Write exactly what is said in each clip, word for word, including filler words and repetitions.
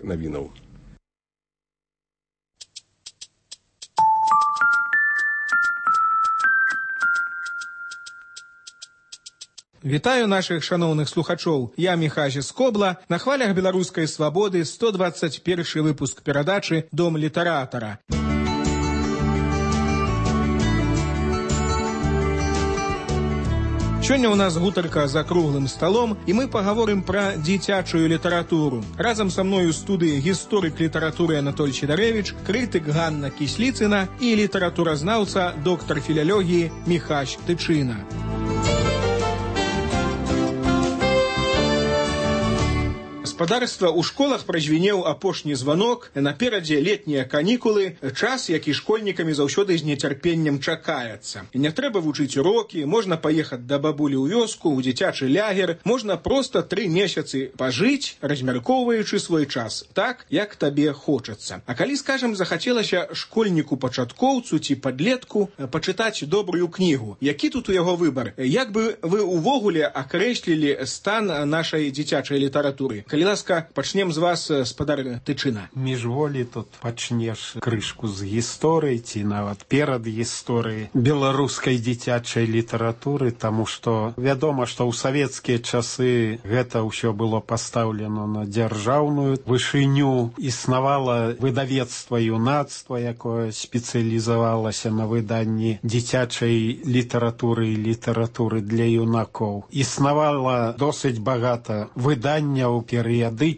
навінаў. Вітаю наших шановных слухачоў. Я Міхась Скобла. На хвалях беларускай свабоды сто двадцать першы выпуск перадачы «Дом літаратара». Сёння ў нас гутарка за круглым сталом, і мы пагаворым пра дзіцячую літаратуру. Разам са мною ў студыі гісторык літаратуры Анатоль Сідарэвіч, крытык Ганна Кісліцына і літаратуразнаўца, доктар філалогіі Міхась Тычына. Гаспадарства ў школах празвінеў апошні званок, наперадзе летнія канікулы, час, які школьнікамі заўсёды з нецярпеннем чакаецца. І не трэба вучыць урокі, можна паехаць да бабулі ў вёску, у дзіцячы лягер, можна проста тры месяцы пажыць, размяркоўваючы свой час, так, як табе хочацца. А калі, скажам, захацелася школьніку-пачаткоўцу ці падлетку пачытаць добрую кнігу, які тут у яго выбар? Як бы вы увогуле акрэслілі стан нашай дзіцячай літаратуры? Калі ласка, пачнем з вас, спадар Тычына. Міжволі тут пачнеш крышку з гісторыі ці нават перад гісторыяй беларускай дзіцячай літаратуры, таму што вядома, што ў савецкія часы гэта ўсё было пастаўлена на дзяржаўную вышыню. Існавала выдавецтва юнацтва, якое спецыялізавалася на выданні дзіцячай літаратуры і літаратуры для юнакоў. Існавала досыць багата выданняў перыядычных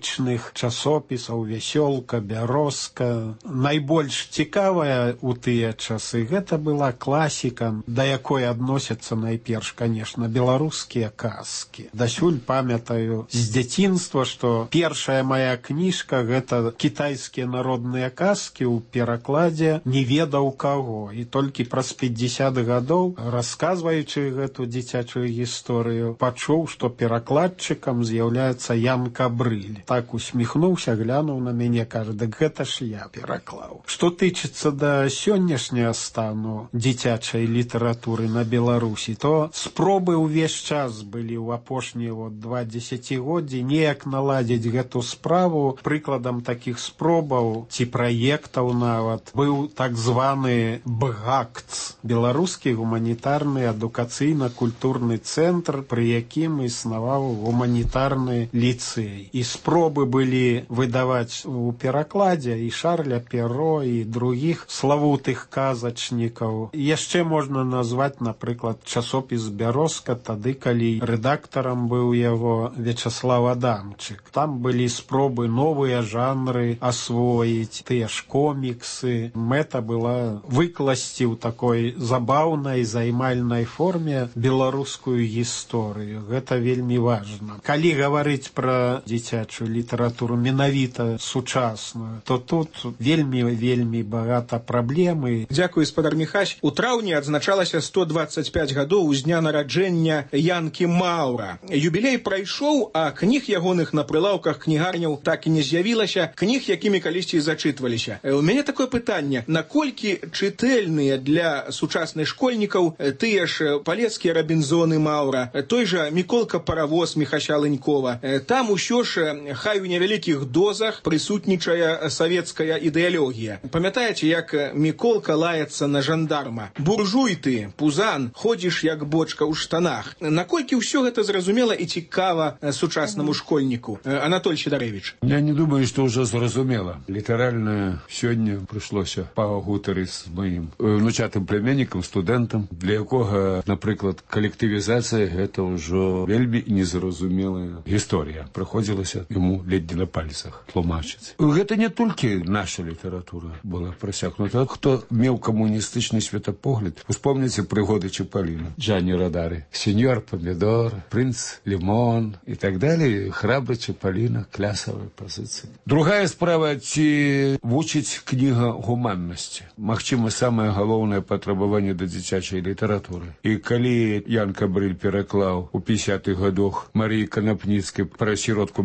часопісаў, вясёлка, бярозка. Найбольш цікавая ў тыя часы гэта была класіка, да якой адносяцца найперш, канешне, беларускія казкі. Дасюль памятаю з дзяцінства, што першая мая кніжка гэта кітайскія народныя казкі ў перакладзе не ведаў каго. І толькі праз пятьдесят гадоў, расказваючы гэту дзіцячую гісторыю, пачуў, што перакладчыкам з'яўляецца Ян Кабрыль. Так усміхнуўся, глянуў на мяне, кажа, дык гэта ж я пераклаў. Што тычыцца да сённяшняга стану дзіцячай літаратуры на Беларусі, то спробы ўвесь час былі ў апошнія вот два дзесяцігоддзі неяк наладзіць гэту справу. Прыкладам такіх спробаў ці праектаў нават быў так званы БГАКЦ, беларускі гуманітарны адукацыйна-культурны цэнтр, пры якім існаваў гуманітарны ліцэй. І спробы былі выдаваць у перакладзе і Шарля Перро, і другіх славутых казачнікаў. Яшчэ можна назваць, напрыклад, часопіс «Бярозка», тады, калі рэдактарам быў яго Вячаслав Адамчык. Там былі спробы новыя жанры асвоіць, тыя ж коміксы. Мэта была выкласці ў такой забаўнай, займальнай форме беларускую гісторыю. Гэта вельмі важна. Калі гаварыць пра дзіцячую літаратуру менавіта сучасную, то тут вельмі-вельмі багата праблемы. Дзякуй, спадар Міхась. У траўні адзначалася сто двадцать пять гадоў з дня нараджэння Янкі Маўра. Юбілей прайшоў, а кніг ягоных на прылаўках кнігарняў так і не з'явілася, кніг, якімі калісьці зачытваліся. У мяне такое пытанне: наколькі чытэльныя для сучасных школьнікаў тыя ж палецкія Рабінзоны Маўра, той жа Міколка-паравоз Міхася Лынькова? Там усё ж, хай у невялікіх дозах, прысутнічае савецкая ідэалогія. Памятаеце, як Міколка лаецца на жандарма? Буржуй ты, пузан, ходзіш як бочка ў штанах. Наколькі ўсё гэта зразумела і цікава сучаснаму школьніку? Анатоль Сідарэвіч. Я не думаю, што ўжо зразумела. Літаральна сёння прыйшлося пагутарыць з маім внучатым племяннікам, студэнтам, для якога, напрыклад, калектывізацыя гэта ўжо вельмі незразумелая гісторыя. Прыходзілася яму ледзьве на пальцах тлумачыць. Гэта не толькі наша літаратура была прасякнута. Хто меў камуністычны светапогляд, успомніце прыгоды Чапаліна, Джанні Родары, сеньор Помідор, прынц Лімон і так далее. Храбры Чапаліна, клясавыя пазіцыі. Другая справа, ці вучыць кніга гуманнасці. Магчыма, самае галоўнае патрабаванне да дзіцячай літаратуры. І калі Ян Кабрыль пераклаў у пятидесятых гадах Марыі Канапніцкай пра сіротку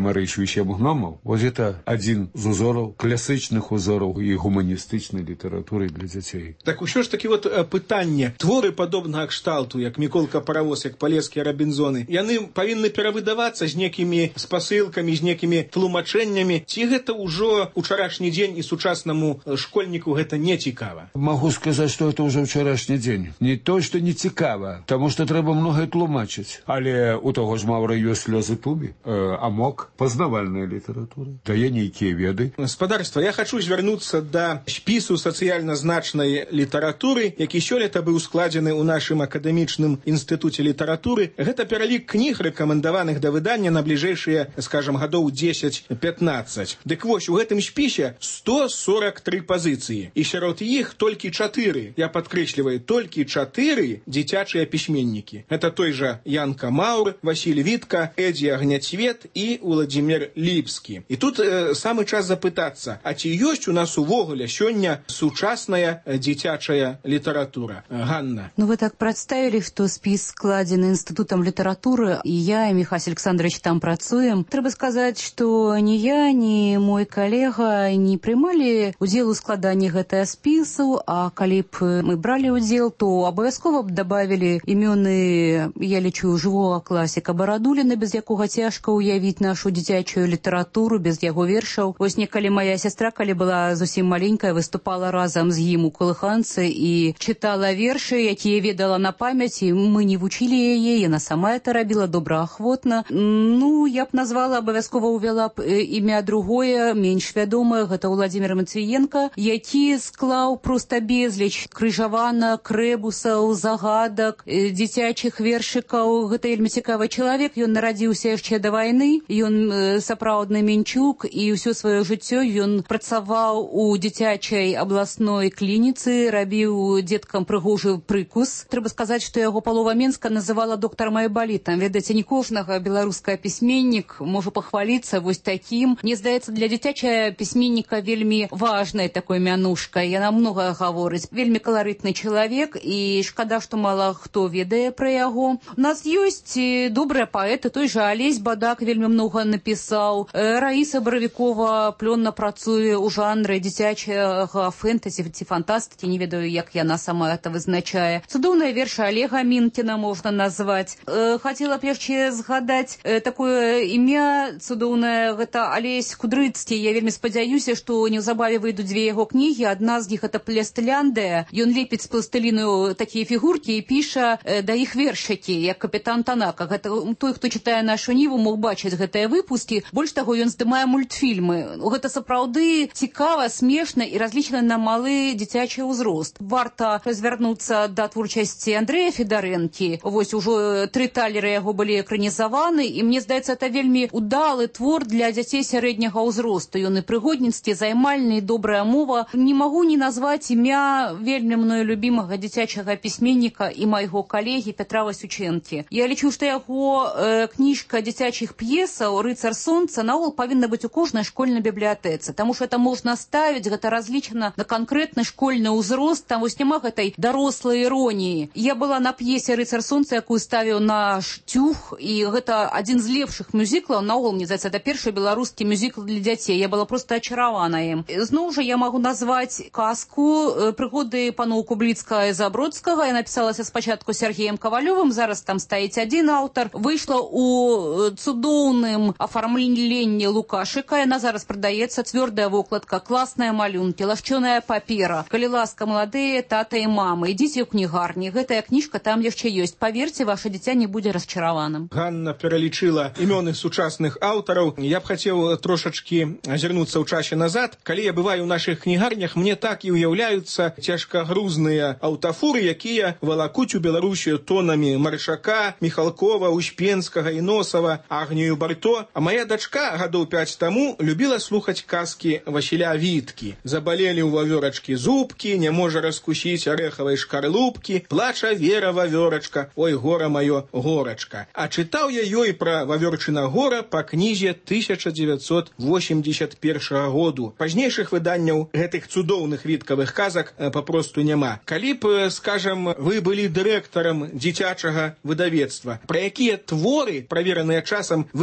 Марыч Вісем гномаў. Вось это адзін з узораў, класычных узораў і гуманістычнай літаратуры для дзяцей. Так усё ж такі вот пытанне. Творы падобнага кшталту, як Міколка Паравоз, як Палескія Рабінзоны, яны павінны перавыдавацца з некімі спасылкамі, з некімі тлумачэннямі. Ці гэта ўжо ўчарашні дзень і сучаснаму школьніку гэта не цікава? Могу сказаць, што это ўжо ўчарашні дзень. Не то, што не цікава, таму што трэба многае тлумачыць. Але у таго ж Маўра ёсць слёзы тубі, э, амок, пазнавальная літаратура, дае нейкія веды. Спадарства, я хачу звярнуцца да спісу сацыяльна значнай літаратуры, які сёлета быў складзены ў нашым акадэмічным інстытуце літаратуры. Гэта пералік кніг, рэкамендаваных да выдання на бліжэйшыя, скажам, гадоў дзесяць-пятнаццаць. Дык вось, у гэтым спісе сто сорок тры пазіцыі. І сярод іх толькі чатыры, я падкрэсліваю, толькі чатыры дзіцячыя пісьменнікі. Это той жа Янка Маур, Васіль Вітка, Эдзі Агняцвет і Уладзімір Ліпскі. І тут э, самы час запытацца, а ці ёсць у нас увогуле сёння сучасная дзіцячая літаратура? Ганна. Ну вы так прадставілі, што спіс складзены інстытутам літаратуры, і я, і Міхась Александрович там працуем. Трэба сказаць, што ні я, ні мой калега не прымалі удзел у складанні гэтага спісу, а калі б мы бралі удзел, то абавязкова б дабавілі імёны, я лічу, жывога класіка Барадуліна, без якога цяжка ўявіць нашу дзіцячую літаратуру, без яго вершаў. Вось некалі моя сястра, калі была зусім маленькая, выступала разам з ім у калыханцы і чытала вершы, якія ведала на памяць, і мы не вучылі яе, яна сама это рабіла добраахвотна. Ну, я б назвала, абавязкова ўвяла б імя другое, менш вядомае, гэта Уладзімір Матвіенка, які склаў проста безліч крыжаванак, рэбусаў, загадак, дзіцячых вершыкаў. Гэта вельмі цікавы чалавек, ён нарадзіўся яшчэ да вайны, ён сапраўдны мінчук, і ўсё сваё жыццё ён працаваў у дзіцячай абласной клініцы, рабіў дзеткам прыгожы прыкус. Трэба сказаць, што яго палова Менска называла доктарам айбалітам. Ведаеце, не кожнага беларускага пісьменнік можа пахваліцца вось такім. Мне здаецца, для дзіцячая пісьменніка вельмі важнай такой мянушкай. Яна многае гаворыць. Вельмі каларытны чалавек, і шкада, што мала хто ведае пра яго. У нас ёсць добрыя паэты, той жа Алесь Бадак вельмі многа напісаў. Раіса Баравікова плённа працуе ў жанры дзіцячага фэнтэзі ці фантастыкі, не ведаю, як яна сама это вызначае. Цудоўныя вершы Олега Мінкіна можна назваць. Хацела б яшчэ згадаць такое імя цудоўнае, гэта Алесь Кудрыцкі. Я вельмі спадзяюся, што неўзабаве выйдуць дзве яго кнігі. Адна з іх это Пластыляндыя. Ён лепіць з пластыліну такія фігуркі і піша да іх вершыкі, як капітан Танака. Гэта той, хто чытае нашу ніву, мог бачыць гэтыя выпускі. Больш таго, ён здымае мультфільмы. Гэта сапраўды цікава, смешна і разлічана на малы дзіцячы ўзрост. Варта развярнуцца да творчасці Андрэя Федарэнкі. Вось ужо тры талеры яго былі экранізаваны, і мне здаецца, это вельмі удалы твор для дзяцей сярэдняга ўзросту. Ён і прыгодніцкі, займальны, і добрая мова. Не магу не назваць імя вельмі мною любімага дзіцячага пісьменніка і майго калегі Пятра Васючэнкі. Я лічу, што яго э, кніжка дзіцячых п'есаў «Рыцар сонца» наогул павінна быць у кожнай школьнай бібліятэцы, таму што это можна ставіць, гэта разлічана на канкрэтны школьны ўзрост, там вось няма гэтай дарослай іроніі. Я была на п'есе «Рыцар сонца», якую ставіў наш Тюх, і гэта адзін з лепшых мюзіклаў, наогул, мне здаецца, это першы беларускі мюзікл для дзяцей. Я была проста ачаравана ім. Зноў жа я магу назваць казку «Прыгоды паноў Кубліцкага і Забродскага». Я напісалася спачатку Сергеем Кавалёвым, зараз там стаіць адзін аўтар. Выйшла ў цудоўным афармленні Лукашыка. Яна зараз прадаецца, цвёрдая вокладка, класныя малюнкі, лашчоная папера. Калі ласка, маладыя тата і мамы, ідзіце ў кнігарні. Гэтая кніжка там яшчэ ёсць. Паверце, ваше дзіця не будзе расчараваным. Ганна пералічыла імёны сучасных аўтараў. Я б хацеў трошачкі азірнуцца ў часе назад. Калі я бываю ў нашых кнігарнях, мне так і ўяўляюцца цяжкагрузныя аўтафуры, якія валакуць у Беларусію тонамі Маршака, Міхалкова, Успенскага і Носава, Агнію Барто. А моя дачка гадоў пяць таму любіла слухаць казкі Васіля Віткі. Забалелі ў вавёрачкі зубкі, не можа раскусіць арэхавай шкарлупкі, плача Вера вавёрачка, ой, гора маё, горачка. А чытаў я ёй пра вавёрчына гора па кнізе тысяча дзевяцьсот восемьдесят першага году. Пазнейшых выданняў гэтых цудоўных віткавых казак папросту няма. Калі б, скажам, вы былі дырэктарам дзіцячага выдавецтва, пра якія творы, правераныя часам, вы б найперш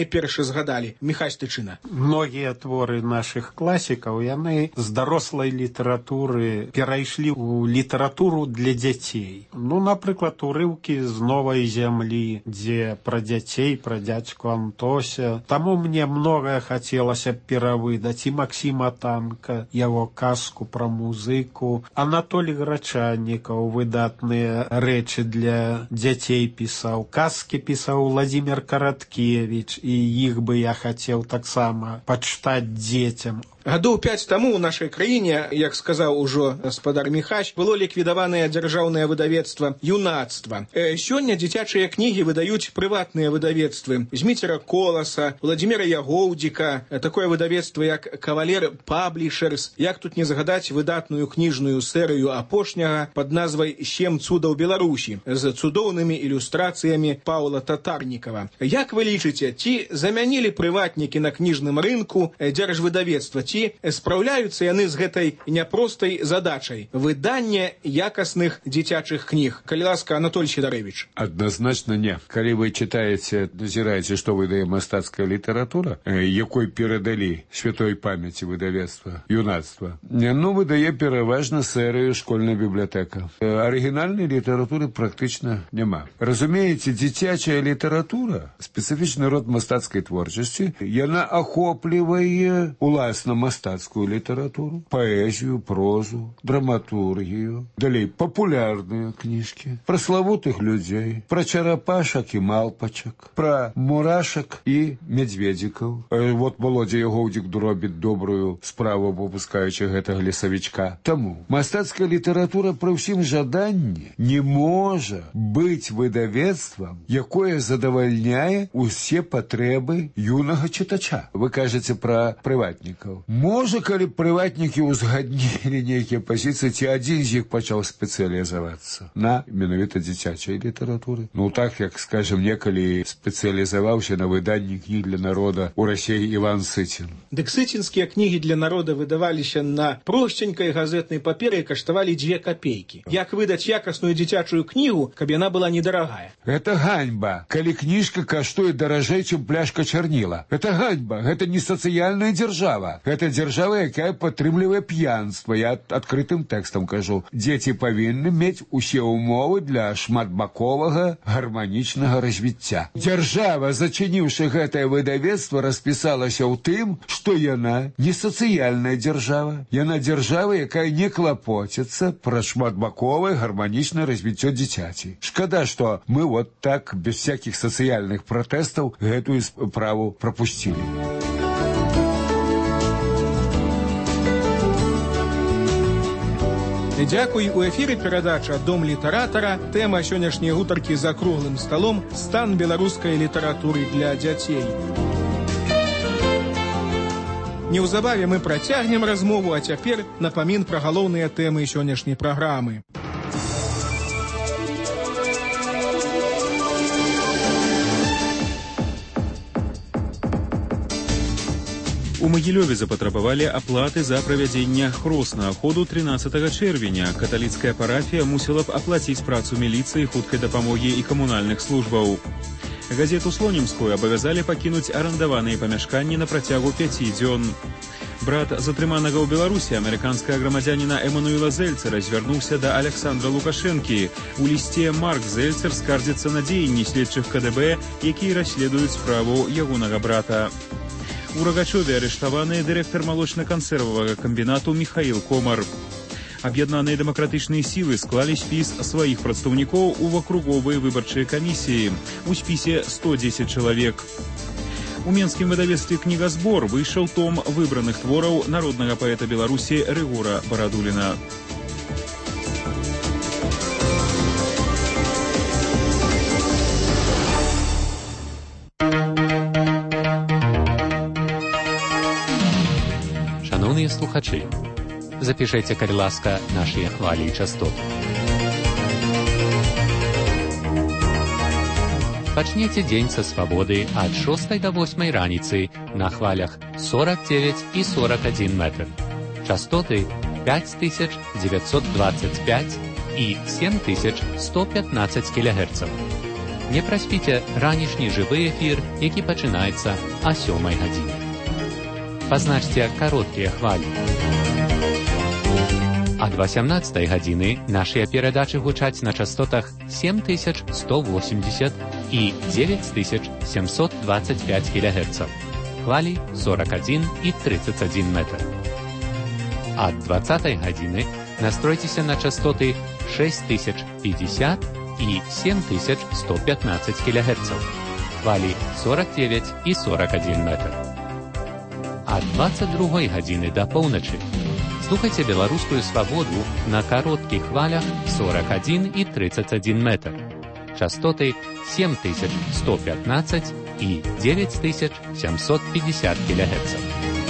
найперш згадалі? Міхась Тычына. Многія творы нашых класікаў, яны з дарослай літаратуры перайшлі ў літаратуру для дзяцей. Ну, напрыклад, урыўкі з новай зямлі, дзе пра дзяцей, пра дзядзьку Антося. Таму мне многае хацелася перавыдаць і Максіма Танка, яго казку пра музыку, Анатолій Грачаннікаў, выдатныя рэчы для дзяцей пісаў, казкі пісаў Владзімир Караткевіч, і іх бы я хацеў таксама пачытаць дзецям. Гадоў пяць таму ў нашай краіне, як сказаў ужо гаспадар Міхась, было ліквідаванае дзяржаўнае выдавецтва «Юнацтва». Э, сёння дзіцячыя кнігі выдаюць прыватныя выдавецтвы. Зміцера Коласа, Владзіміра Ягоўдзіка, такое выдавецтва як «Кавалер Паблішерс», як тут не згадаць выдатную кніжную серыю апошняга пад назвай «Сем цудаў Беларусі» з цудоўнымі ілюстрацыямі Паўла Татарнікава. Як вы лічыце, ці замянілі прыватнікі на кніжным рынку дзяржвыдавецтва? Ці спраўляюцца яны з гэтай няпростай задачай выдання якасных дзіцячых кніг? Калі ласка, Анатолій Сідарэвіч. Адназначна не. Калі вы чытаеце, назіраеце, што выдае мастацкая літаратура, якой перадалі святой памяці выдавецтва «Юнацтва», ну, выдае пераважна серыю «Школьная бібліятэка». Арыгінальнай літаратуры практычна няма. Разумееце, дзіцячая літаратура, спецыфічны род мастацкай творчасці, яна ахоплівае уласна мастацкую літаратуру, паэзію, прозу, драматургію, далей папулярныя кніжкі, пра славутых людзей, пра чарапашак і малпачак, пра мурашак і мядзведзікаў. Вот Володя Ягоўдзік робіць добрую справу, выпускаючы гэтага лесавічка. Таму мастацкая літаратура пры ўсім жаданні не можа быць выдавецтвам, якое задавальняе усе патрэбы юнага чытача. Вы кажаце пра прыватнікаў. Можа, калі прыватнікі ўзгаднілі нейкія пазіцыі, ці адзін з іх пачаў спецыялізавацца на менавіта дзіцячай літаратуры. Ну так, як, скажем, некалі спецыялізаваўся на выданні кніг для народа ў Расіі Іван Сыцін. Дык сыцінскія кнігі для народа выдаваліся на простенькай газетнай паперы і каштавалі дзве капейкі. Як выдаць якасную дзіцячую кнігу, каб яна была недарагая? Гэта ганьба, калі кніжка каштуе даражэй, чым пляшка чарніла. Гэта ганьба, гэта не сацыяльная дзяржава. Гэта дзяржава, якая падтрымлівае п'янства. Я адкрытым тэкстам кажу. Дзеці павінны мець усе ўмовы для шматбаковага гарманічнага развіцця. Дзяржава, зачыніўшы гэтае выдавецтва, распісалася ў тым, што яна не сацыяльная дзяржава. Яна дзяржава, якая не клапоціцца пра шматбаковае гарманічнае развіццё дзіцяці. Шкада, што мы вот так, без всякіх сацыяльных пратэстаў, гэтую справу прапусцілі. Дзякуй. У эфіры перадача «Дом літаратара». Тэма сённяшняй гутаркі за круглым сталом «Стан беларускай літаратуры для дзяцей». Неўзабаве мы працягнем размову, а цяпер напамін пра галоўныя тэмы сённяшняй праграмы. У Магілёве запатрабавалі аплаты за правядзенне хроснага ходу трынаццатага чэрвеня. Каталіцкая парафія мусіла б аплаціць працу міліцыі, хуткай дапамогі і камунальных службаў. Газету «Слонімскую» абавязалі пакінуць арандаваныя памяшканні на працягу пяці дзён. Брат затрыманага ў Беларусі, амерыканскага грамадзяніна Эмануэла Зельцера, звярнуўся да Александра Лукашэнкі. У лісце Марк Зельцер скардзіцца на дзеянні следчых ка дэ бэ, якія расследуюць справу ягонага брата. У Рагачове арыштаваны дырэктар малочна-кансервавага камбінату Міхаіл Комар. Аб'яднаныя дэмакратычныя сілы склалі спіс сваіх прадстаўнікоў у акруговыя выбарчыя камісіі. У спісе сто дзесяць чалавек. У менскім выдавецтве «Кнігазбор» выйшаў том выбраных твораў народнага паэта Беларусі Рыгора Барадуліна. Шановні слухачі, запишіться, калі ласка, наші хвалі і частоты. Пачніце дзень са свабоды ад шостай да восьмай раніцы на хвалях сорок девять і сорок один метр. Частоты пять тысяч девятьсот двадцать пять і семь тысяч сто пятнадцать кілогерцаў. Не праспіце ранішні жывы эфір, які пачынаецца о сёмай гадзіне. Пазначце кароткія хвалі. Ад васямнаццатай гадзіны нашыя перадачы гучаць на частотах сем тысяч сто восемьдесят і девять тысяч семьсот двадцать пять килогерцаў. Хвалі сорок один і тридцать один метр. Ад двадцатай гадзіны настройцеся на частоты шесть тысяч пятьдесят і семь тысяч сто пятнадцать килогерцаў. Хвалі сорок девять і сорок один метр. Ад двадцать другой гадзіны да поўначы слухайце беларускую свабоду на кароткіх хвалях сорок один і тридцать один метр. Частоты семь тысяч сто пятнадцать і девять тысяч семьсот пятьдесят килогерцаў.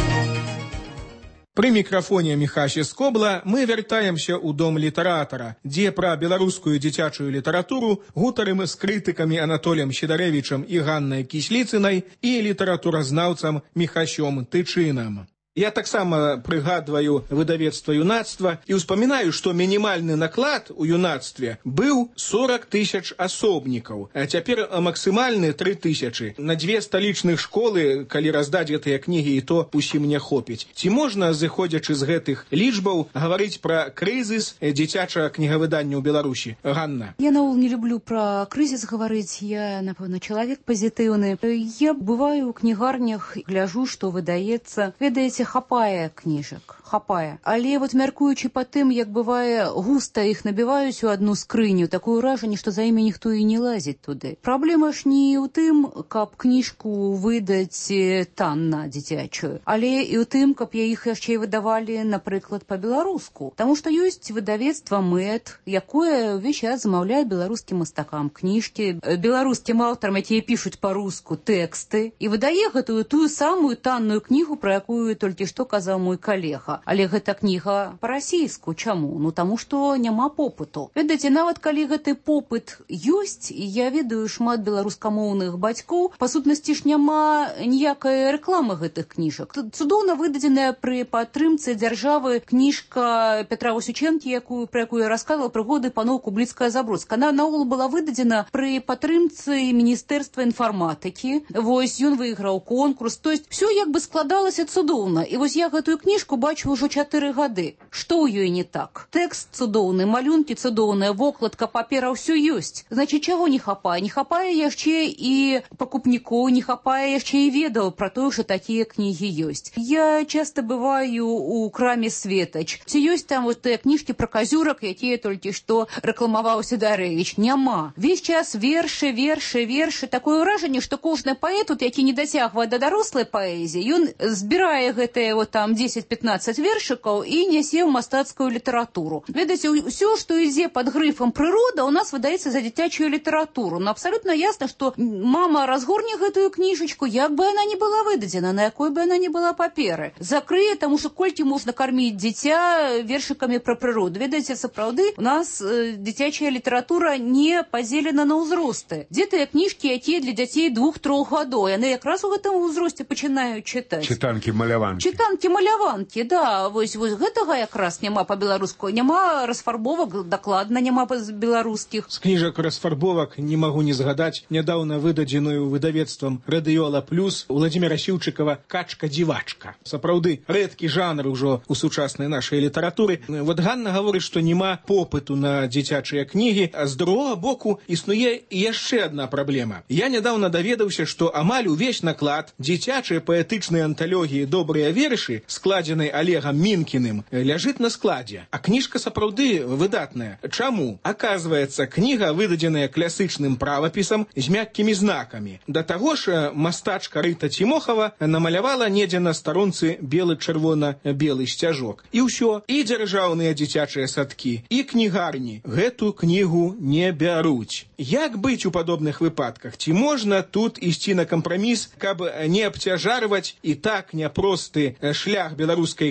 Пры мікрафоне Міхасі Скобла мы вяртаемся ў дом літаратара, дзе пра беларускую дзіцячую літаратуру гутарым з крытыкамі Анатоліем Сідарэвічам і Ганнай Кісліцынай і літаратуразнаўцам Міхасём Тычынам. Я таксама прыгадваю выдавецтва юнацтва і ўспамінаю, што мінімальны наклад у юнацтве быў сорок тысяч асобнікаў, а цяпер максімальны тры тысячы. На дзве сталічных школы, калі раздаць гэтыя кнігі, і то усім не хопіць. Ці можна, зыходзячы з гэтых лічбаў, гаварыць пра крызіс дзіцячага кнігавыдання ў Беларусі? Ганна. Я наогул не люблю пра крызіс гаварыць, я, напэўна, чалавек пазітыўны. Я бываю ў кнігарнях, гляжу, што выдаецца. Ведаеце, хапае кніжак, хапае. Але вот мяркуючы па тым, як бывае, густа іх набіваюць у одну скрыню, такое ўражанне, што за імі ніхто і не лазіць туды. Праблема ж не ў тым, каб кніжку выдаць танна дзіцячую, але і ў тым, каб я іх яшчэ выдавалі, напрыклад, па-беларуску. Таму што ёсць выдавецтва мэт, якое ўвесь час замаўляе беларускім мастакам кніжкі, беларускім аўтарам, якія пішуць па-руску тэксты, і выдае гэтую тую самую танную кнігу, пра якую толькі што казаў мой калега. Але гэта кніга па-расійску. Чаму? Ну, таму што няма попыту. Ведаеце, нават калі гэты попыт ёсць, і я ведаю шмат беларускамоўных бацькоў, па сутнасці ж няма ніякай рэкламы гэтых кніжак. Цудоўна выдадзеная пры падтрымцы дзяржавы кніжка Петра Васючэнкі, якую, пра якую я расказвала, прыгоды паноў Кубліцкая-Забродская. Она наогул была выдадзена пры падтрымцы Міністэрства інфарматыкі. Вось, ён выйграў конкурс. То есть, все як бы складалася цудоўна. І вось я гэтую кніжку бачу ўжо чатыры гады. Што ў ёй не так? Тэкст цудоўны, малюнкі цудоўныя, вокладка, папера, ўсё ёсць. Значыць, чаго не хапае? Не хапае яшчэ і пакупнікоў, не хапае яшчэ і ведаў пра тое, што такія кнігі ёсць. Я часта бываю у краме «Светач». Ці ёсць там вот тыя кніжкі пра казюрак, якія толькі што рэкламаваў Сідарэвіч? Няма. Весь час вершы, вершы, вершы. Такое ўражанне, што кожны паэт, які не дацягвае да дарослай паэзіі, ён збірае гэтыя вот там десять-пятнадцать вершикаў і нясе ў мастацкую літаратуру. Ведаеце, ўсё, што ідзе пад грыфам прырода, у нас выдаецца за дзіцячую літаратуру. Но абсалютна ясна, што мама разгорне гэтую кніжачку, як бы она не была выдадзена, на якой бы она не была паперы. Закрые, таму што колькі можна карміць дзіця вершикамі пра прыроду. Ведаеце, сапраўды, у нас э, дзіцячая літаратура не падзелена на ўзросты. Дзе тыя кніжкі, якія для дзяцей двух-трох гадоў, яны якраз у гэтым узросце пачынаюць чытаць. Чытанкі маляванкі. Чытанкі-маляванкі, да, вось, вось гэтага якраз няма па-беларуску, няма расфарбовак, дакладна няма беларускіх. З кніжак расфарбовак не магу не згадаць нядаўна выдадзеную выдавецтвам «Радыёла Плюс» Владзіміра Сіўчыкава «Качка-дзівачка». Сапраўды, рэдкі жанр ужо у сучаснай нашай літаратуры. Вот Ганна гаворыць, што няма попыту на дзіцячыя кнігі, а з другога боку існуе яшчэ адна праблема. Я нядаўна даведаўся, што амаль увесь наклад дзіцячай паэтычнай анталогіі «Добрыя вершы», складзенай Олегам Мінкіным, ляжыць на складзе. А кніжка сапраўды выдатная. Чаму? Аказваецца, кніга выдадзеная класычным правапісам з мяккімі знакамі. Да таго ж мастачка Рыта Цімохава намалявала недзе на старонцы белы-чырвона-белы сцяжок. І ўсё, і дзяржаўныя дзіцячыя садкі, і кнігарні гэту кнігу не бяруць. Як быць у падобных выпадках? Ці можна тут ісці на кампраміс, каб не абцяжарваць і так няпросты шлях беларускай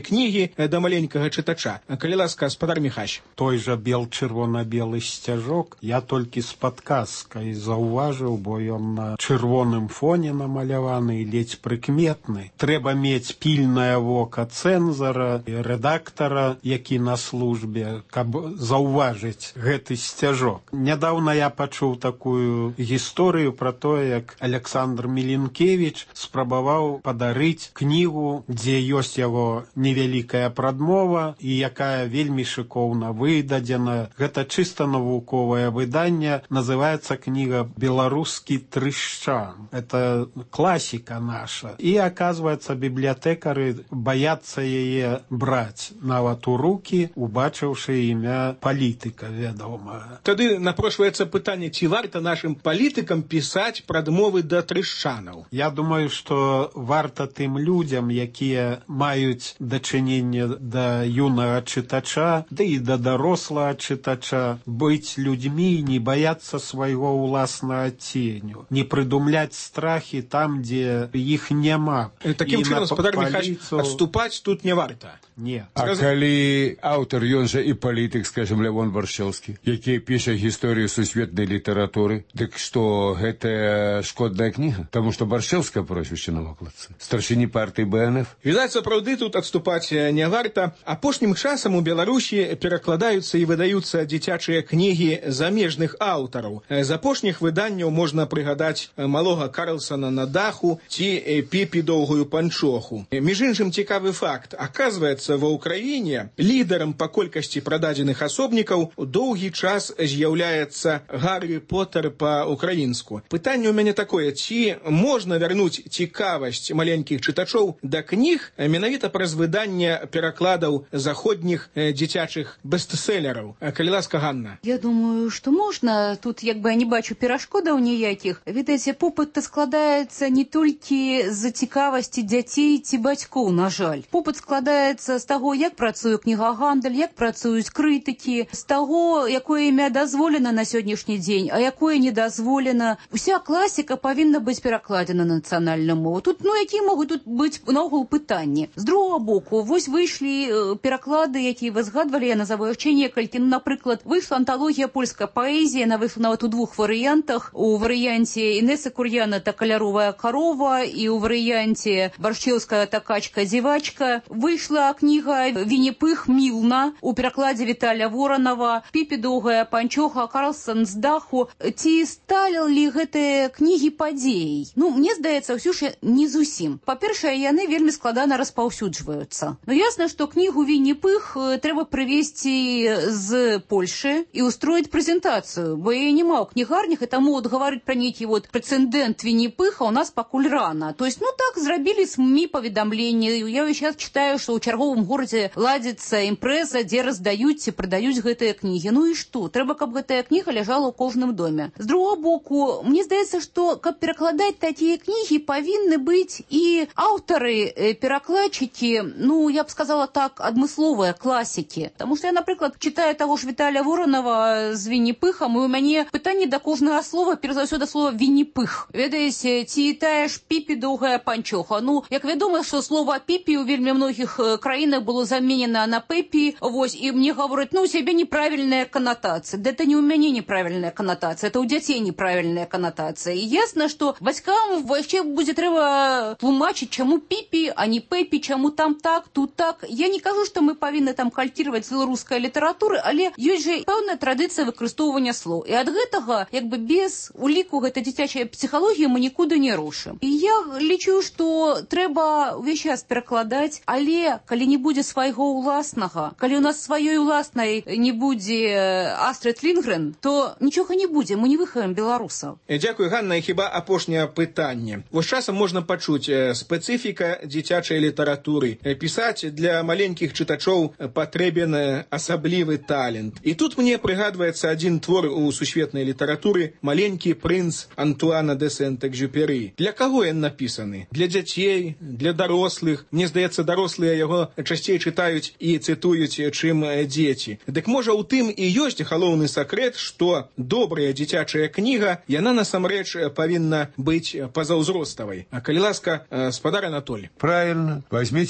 кнігі да маленькага чытача. Калі ласка, спадар Міхась. Той жа бел-чырвона-белы сцяжок я толькі з падказкай заўважыў, бо ён на чырвоным фоне намаляваны і ледзь прыкметны. Трэба мець пільнае вока цэнзара і рэдактара, які на службе, каб заўважыць гэты сцяжок. Нядаўна я пачуў такую гісторыю пра тое, як Александр Міленкевіч спрабаваў падарыць кнігу, дзе ёсць яго невялікая прадмова і якая вельмі шыкоўна выдадзена. Гэта чыста навуковае выданне, называецца кніга «Беларускі трышчан». Это класіка наша. І, аказваецца, бібліятэкары баяцца яе браць нават у рукі, убачыўшы імя палітыка вядомага. Тады напрошваецца пытанне, ці варта нашым палітыкам пісаць прадмовы да трышчанаў? Я думаю, што варта тым людзям, якія маюць дачыненне да юнага чытача, да і да дарослага чытача, быць людзьмі, не баяцца свайго ўласнага ценю, не прыдумляць страхі там, дзе іх няма. Такім чынам, спадар Міхась, адступаць тут не варта. Не. А калі аўтар, ён жа і палітык, скажем, Лявон Баршчэўскі, які піша гісторыю сусветнай літаратуры, дык што гэта шкодная кніга? Таму што Баршчэўская прозвішча на вокладцы. Старшыні партыі Бэ Эн Эф. Відаць, сапраўды тут адступаць не варта. Апошнім часам у Беларусі перакладаюцца і выдаюцца дзіцячыя кнігі замежных аўтараў. З апошніх выданняў можна прыгадаць малога Карлсона на даху ці Піпі доўгую панчоху. Між іншым, цікавы факт. Аказваецца, ва ўкраіне лідарам па колькасці прададзеных асобнікаў доўгі час з'яўляецца Гаррі Поттер па-украінску. Пытанне ў мяне такое, ці можна вярнуць цікавасць маленькіх чытачоў да кніг менавіта праз выданне перакладаў заходніх дзіцячых бестселераў? Калі ласка, Ганна. Я думаю, што можна. Тут як бы я не бачу перашкодаў ніякіх. Відаеце, попыт складаецца не толькі з-за цікавасці дзяцей ці бацькоў, на жаль. Попыт складаецца з таго, як працуе кнігагандаль, як працуюць крытыкі, з таго, якое імя дазволена на сённяшні дзень, а якое не дазволена. Уся класіка павінна быць перакладзена на нацыянальную мову. Тут, ну, якія могуць тут быць наогул пытанні? З другого боку, вось выйшлі пераклады, якія вы згадвалі, я назову яшчэ некалькі. Ну, напрыклад, выйшла анталогія польскай паэзіі, яна выйшла нават у двух варыянтах. У варыянце Інесы Кур'яна та каляровая карова і ў варыянце Баршчэўская та качка-дзівачка. Выйшла кніга «Вінні-Пых Мілна» у перакладзе Віталя Воранова, Піпі доўгая панчоха, Карлсон з даху. Ці сталі гэтыя кнігі падзеяй? Ну, мне здаецца, ўсё ж не зусім. Па-першае, яны вельмі складана распаўсюджваюцца. Ну, ясна, што кнігу «Вінні-Пых» трэба прывезці з Польшы і устроіць прэзентацыю, бо яе няма ў кнігарнях, і таму вот гаварыць пра нейкі вот прэцэдэнт Вінні-Пыха у нас пакуль рана. То есть, ну так, зрабілі СМІ паведамленне. Я сейчас читаю, што ў чарговым горадзе ладзіцца імпрэза, дзе раздаюць ці прадаюць гэтыя кнігі. Ну і што? Трэба, каб гэтая кніга ляжала ў кожным доме. З другого боку, мне здаецца, што каб перакладаць такія кнігі, павінны быць і аўтары, перакладчыкі, ну, я б сказала так, адмысловыя класікі. Таму што я, напрыклад, читаю таго ж Віталя Воранова з Вінні-Пыхам, і у мяне пытанне да кожнага слова, перш за ўсё да слова Вінні-Пых. Ведаеце, ці тая ж Піпі доўгая панчоха. Ну, як вядома, што слова Піпі ў вельмі многіх краінах было заменена на Пепі, вось, і мне гавораць, ну, у сябе неправільная канатацыя. Да это не ў мяне неправільная канатацыя, это ў дзяцей неправільная канатацыя. І ясна, што бацькам яшчэ будзе трэба тлумачыць, чаму Піпі, а не Пепі, чаму там так, тут так. Я не кажу, што мы павінны там кальціваць з беларускай літаратуры, але ёсць жа пэўная традыцыя выкарыстоўвання слоў. І ад гэтага, як бы без уліку гэтай дзіцячай псіхалогіі мы нікуды не рушым. І я лічу, што трэба ўвесь час перакладаць, але калі не будзе свайго ўласнага, калі у нас сваёй уласнай не будзе Астрид Лінгрен, то нічога не будзе, мы не выхаваем беларусаў. Дзякуй, Ганна, і хіба апошняе пытанне. Вось часам можна пачуць спецыфіка дзіцячай літаратуры. Пісаць для маленькіх чытачоў патрэбен асаблівы талент. І тут мне прыгадваецца адзін твор у сусветнай літаратуры «Маленькі прынц» Антуана де Сент-Экзюпері. Для каго ён напісаны? Для дзяцей, для дарослых. Мне здаецца, дарослыя яго часцей чытаюць і цытуюць, чым дзеці. Дык можа ў тым і ёсць галоўны сакрэт, што добрая дзіцячая кніга, яна насамрэч павінна быць пазаўзроставай. А калі ласка, спадар Анатоль. Правильно. Возьмите Эктора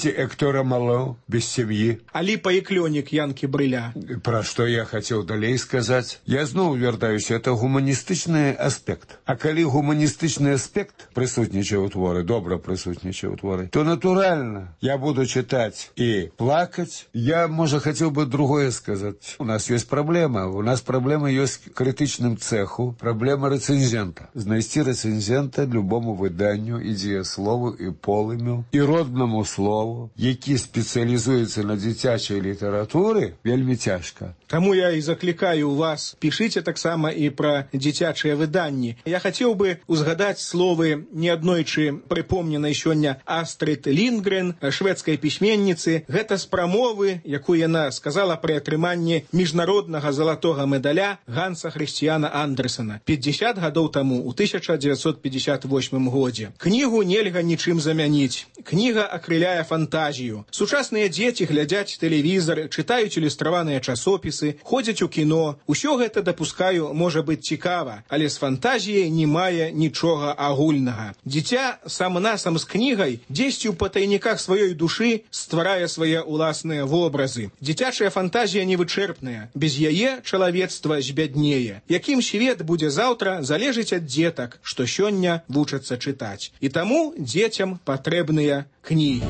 перамалоў без сям'і. А ліпа і клёнік Янкі Брыля. Пра што я хацеў далей сказаць? Я зноў вяртаюся, это гуманістычны аспект. А калі гуманістычны аспект прысутнічае ў творы, добра прысутнічае ў творы, то натуральна я буду чытаць і плакаць. Я, можа, хацеў бы другое сказаць. У нас ёсць праблема. У нас праблема ёсць крытычным цэху, праблема рэцэнзента. Знайсці рэцэнзента любому выданню і дзеяслову, і полымю, і роднаму слову, які спецыялізуецца на дзіцячай літаратуры, вельмі цяжка. Таму я і заклікаю вас, пішыце таксама і пра дзіцячыя выданні. Я хацеў бы узгадаць словы неаднойчы прыпомненай сёння Астрид Лінгрен, шведскай пісьменніцы. Гэта з прамовы, якую яна сказала пры атрыманні міжнароднага залатога медаля Ганса Хрысціяна Андерсена пятьдесят гадоў таму, у тысяча девятьсот пятьдесят восьмым годзе. Кнігу нельга нічым замяніць. Кніга акрыляе фантазію. Сучасныя дзеці глядзяць тэлевізар, чытаюць ілюстраваныя часопісы, ходзяць у кіно. Усё гэта, дапускаю, можа быць цікава, але з фантазіяй не мае нічога агульнага. Дзіця сам-насам з кнігай дзесьці ў патайніках сваёй душы стварае свае ўласныя вобразы. Дзіцячая фантазія невычэрпная. Без яе чалавецтва збяднее. Якім свет будзе заўтра, залежыць ад дзетак, што сёння вучацца чытаць. І таму дзецям патрэбныя кнігі.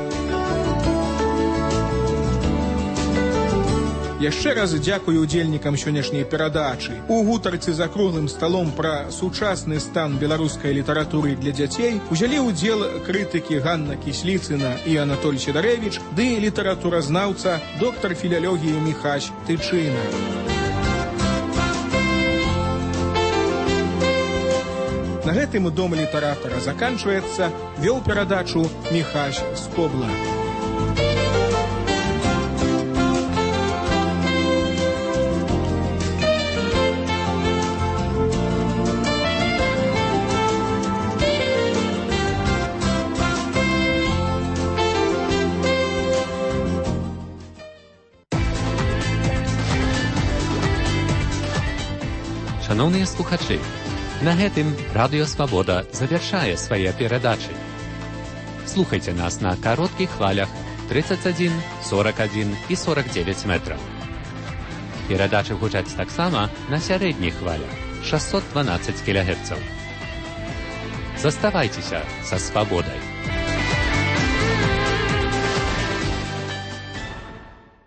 Яшчэ раз дзякую удзельнікам сённяшняй перадачы. У гутарцы за круглым сталом пра сучасны стан беларускай літаратуры для дзяцей узялі ўдзел крытыкі Ганна Кісліцына і Анатоль Сідарэвіч ды літаратуразнаўца, доктар філалогіі Міхась Тычына. На гэтым дом літаратара заканчваецца. Вёў перадачу Міхась Скобла. Шановныя слухачы, на гэтым Радыё Свабода завяршае свае перадачы. Слухайце нас на кароткіх хвалях тридцать один, сорок один і сорок девять метраў. Перадачы гучаць таксама на сярэдніх хвалях шестьсот двенадцать кілогерцаў. Заставайцеся са свабодай.